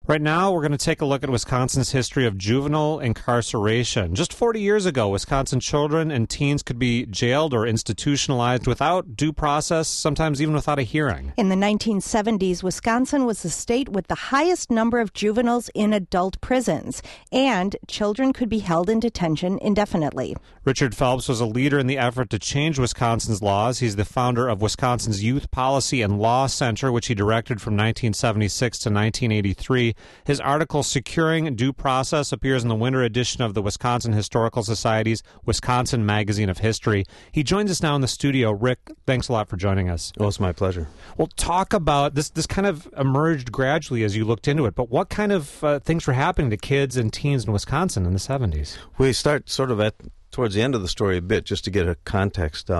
Right now, we're going to take a look at Wisconsin's history of juvenile incarceration. Just 40 years ago, Wisconsin children and teens could be jailed or institutionalized without due process, sometimes even without a hearing. In the 1970s, Wisconsin was the state with the highest number of juveniles in adult prisons, and children could be held in detention indefinitely. Richard Phelps was a leader in the effort to change Wisconsin's laws. He's the founder of Wisconsin's Youth Policy and Law Center, which he directed from 1976 to 1983. His article, Securing Due Process, appears in the winter edition of the Wisconsin Historical Society's Wisconsin Magazine of History. He joins us now in the studio. Rick, thanks a lot for joining us. Oh, it's my pleasure. Well, talk about this. This kind of emerged gradually as you looked into it, but what kind of things were happening to kids and teens in Wisconsin in the 70s? We start sort of towards the end of the story a bit, just to get a context.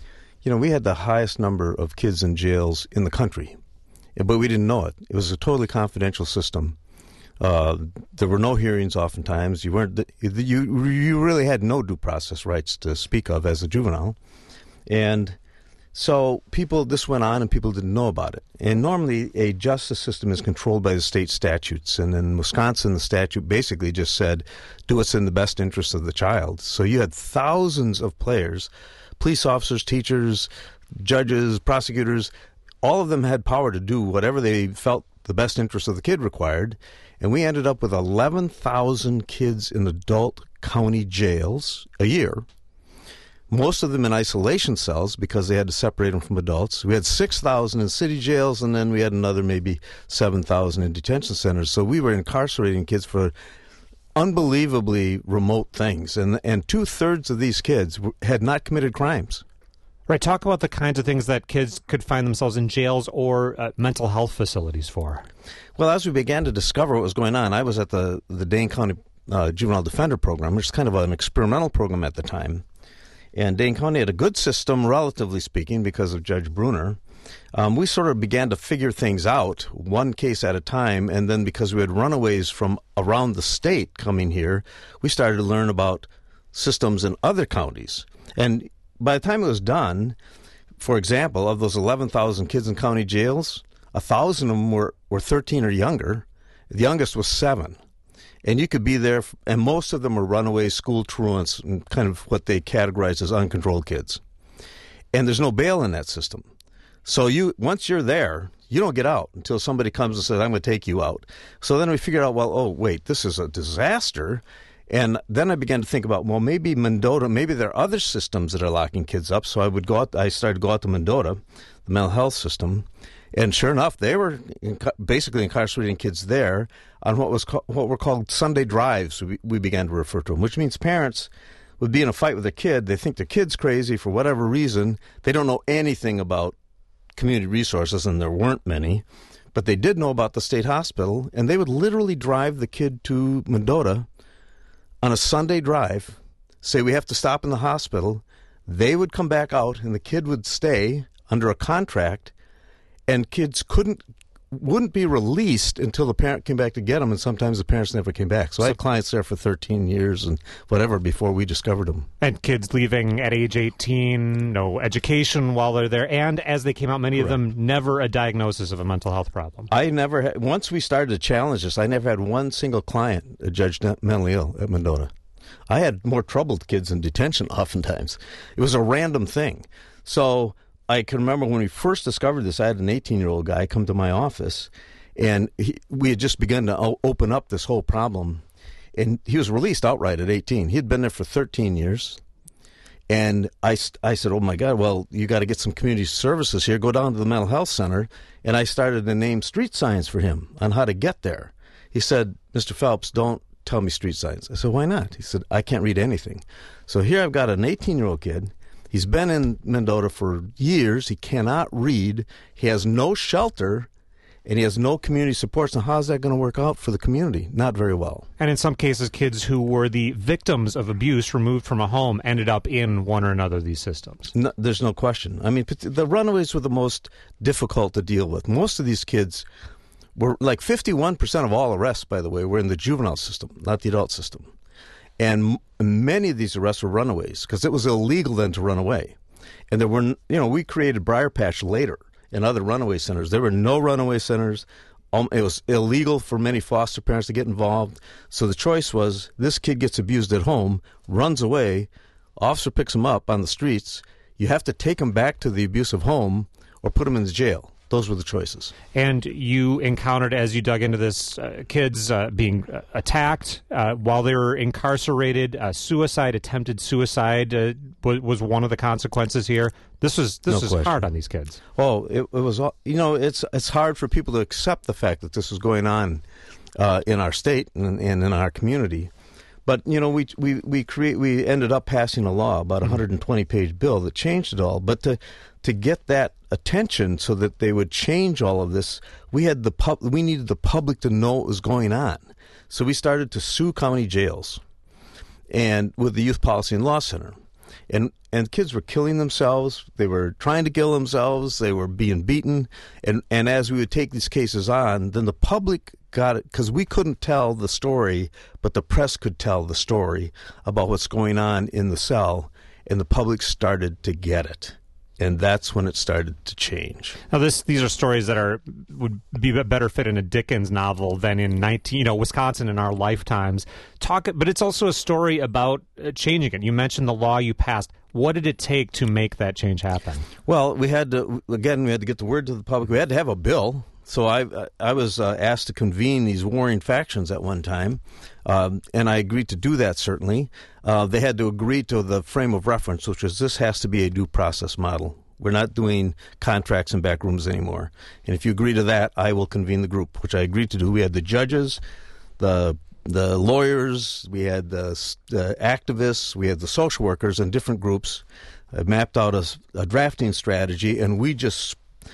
We had the highest number of kids in jails in the country, but we didn't know it. It was a totally confidential system. There were no hearings oftentimes. You really had no due process rights to speak of as a juvenile. And so this went on and people didn't know about it. And normally a justice system is controlled by the state statutes. And in Wisconsin, the statute basically just said, do what's in the best interest of the child. So you had thousands of players, police officers, teachers, judges, prosecutors. All of them had power to do whatever they felt the best interest of the kid required. And we ended up with 11,000 kids in adult county jails a year, most of them in isolation cells because they had to separate them from adults. We had 6,000 in city jails, and then we had another maybe 7,000 in detention centers. So we were incarcerating kids for unbelievably remote things. And two-thirds of these kids had not committed crimes. Right. Talk about the kinds of things that kids could find themselves in jails or mental health facilities for. Well, as we began to discover what was going on, I was at the Dane County Juvenile Defender Program, which is kind of an experimental program at the time. And Dane County had a good system, relatively speaking, because of Judge Bruner. We sort of began to figure things out, one case at a time, and then because we had runaways from around the state coming here, we started to learn about systems in other counties. And by the time it was done, for example, of those 11,000 kids in county jails, 1,000 of them were 13 or younger. The youngest was 7. And you could be there, and most of them were runaway school truants, and kind of what they categorize as uncontrolled kids. And there's no bail in that system. So once you're there, you don't get out until somebody comes and says, I'm going to take you out. So then we figured out, wait, this is a disaster. And then I began to think about, maybe Mendota, maybe there are other systems that are locking kids up. So I started to go out to Mendota, the mental health system, and sure enough, they were basically incarcerating kids there on what were called Sunday drives. We began to refer to them, which means parents would be in a fight with their kid. They think their kid's crazy for whatever reason. They don't know anything about community resources, and there weren't many, but they did know about the state hospital, and they would literally drive the kid to Mendota on a Sunday drive, say we have to stop in the hospital. They would come back out, and the kid would stay under a contract, and kids wouldn't be released until the parent came back to get them, and sometimes the parents never came back. So I had clients there for 13 years and whatever before we discovered them. And kids leaving at age 18, no education while they're there, and as they came out, many of them never a diagnosis of a mental health problem. I never had, once we started to challenge this, I never had one single client judged mentally ill at Mendota. I had more troubled kids in detention oftentimes. It was a random thing. So I can remember when we first discovered this, I had an 18-year-old guy come to my office, and we had just begun to open up this whole problem. And he was released outright at 18. He had been there for 13 years. And I said, oh, my God, well, you got to get some community services here. Go down to the mental health center. And I started to name street signs for him on how to get there. He said, Mr. Phelps, don't tell me street signs. I said, why not? He said, I can't read anything. So here I've got an 18-year-old kid. He's been in Mendota for years. He cannot read. He has no shelter, and he has no community supports. Now, how's that going to work out for the community? Not very well. And in some cases, kids who were the victims of abuse removed from a home ended up in one or another of these systems. No, there's no question. I mean, the runaways were the most difficult to deal with. Most of these kids were, like 51% of all arrests, by the way, were in the juvenile system, not the adult system. And many of these arrests were runaways because it was illegal then to run away. And there were, we created Briar Patch later and other runaway centers. There were no runaway centers. It was illegal for many foster parents to get involved. So the choice was, this kid gets abused at home, runs away, officer picks him up on the streets. You have to take him back to the abusive home or put him in the jail. Those were the choices. And you encountered, as you dug into this, kids being attacked while they were incarcerated. Attempted suicide was one of the consequences here. This was hard on these kids. Oh, it was. It's hard for people to accept the fact that this was going on in our state and in our community. But we ended up passing a law, about a 120-page bill that changed it all. But to get that attention so that they would change all of this, we needed the public to know what was going on. So we started to sue county jails, and with the Youth Policy and Law Center, and kids were killing themselves. They were trying to kill themselves. They were being beaten, and as we would take these cases on, then the public got it, because we couldn't tell the story, but the press could tell the story about what's going on in the cell, and the public started to get it. And that's when it started to change. Now, these are stories that would be better fit in a Dickens novel than in Wisconsin in our lifetimes. But it's also a story about changing it. You mentioned the law you passed. What did it take to make that change happen? Well, we had to get the word to the public. We had to have a bill. So I was asked to convene these warring factions at one time, and I agreed to do that, certainly. They had to agree to the frame of reference, which was, this has to be a due process model. We're not doing contracts in back rooms anymore. And if you agree to that, I will convene the group, which I agreed to do. We had the judges, the lawyers, we had the activists, we had the social workers in different groups. I mapped out a drafting strategy, and we just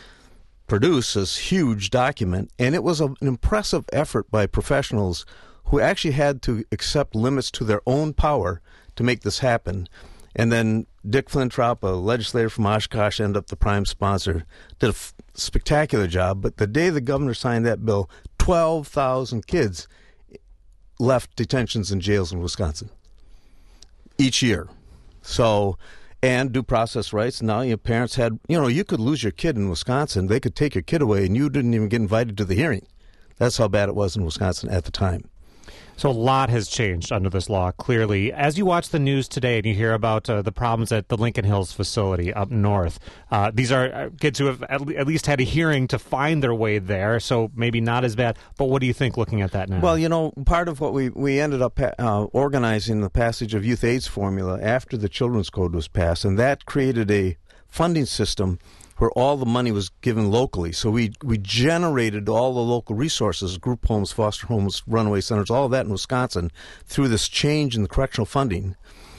produce this huge document, and it was an impressive effort by professionals who actually had to accept limits to their own power to make this happen. And then Dick Flintrop, a legislator from Oshkosh, ended up the prime sponsor, did a spectacular job. But the day the governor signed that bill, 12,000 kids left detentions and jails in Wisconsin each year. So, and due process rights. Now your parents had, you could lose your kid in Wisconsin. They could take your kid away, and you didn't even get invited to the hearing. That's how bad it was in Wisconsin at the time. So a lot has changed under this law, clearly. As you watch the news today and you hear about the problems at the Lincoln Hills facility up north, these are kids who have at least had a hearing to find their way there, so maybe not as bad. But what do you think looking at that now? Well, part of what we ended up organizing the passage of Youth AIDS Formula after the Children's Code was passed, and that created a funding system where all the money was given locally. So we generated all the local resources, group homes, foster homes, runaway centers, all of that in Wisconsin through this change in the correctional funding.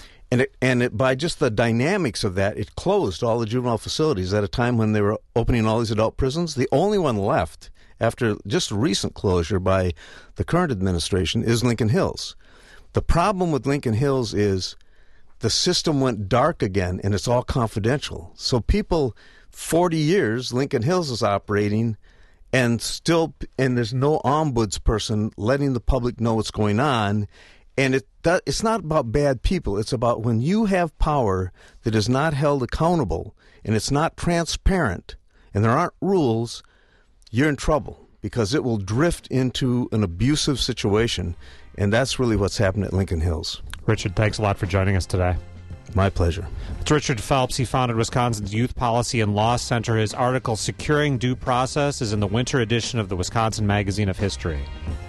And by just the dynamics of that, it closed all the juvenile facilities at a time when they were opening all these adult prisons. The only one left after just a recent closure by the current administration is Lincoln Hills. The problem with Lincoln Hills is the system went dark again, and it's all confidential. So 40 years, Lincoln Hills is operating, and there's no ombuds person letting the public know what's going on. And it's not about bad people. It's about when you have power that is not held accountable, and it's not transparent, and there aren't rules, you're in trouble, because it will drift into an abusive situation. And that's really what's happened at Lincoln Hills. Richard, thanks a lot for joining us today. My pleasure. It's Richard Phelps. He founded Wisconsin's Youth Policy and Law Center. His article, Securing Due Process, is in the winter edition of the Wisconsin Magazine of History.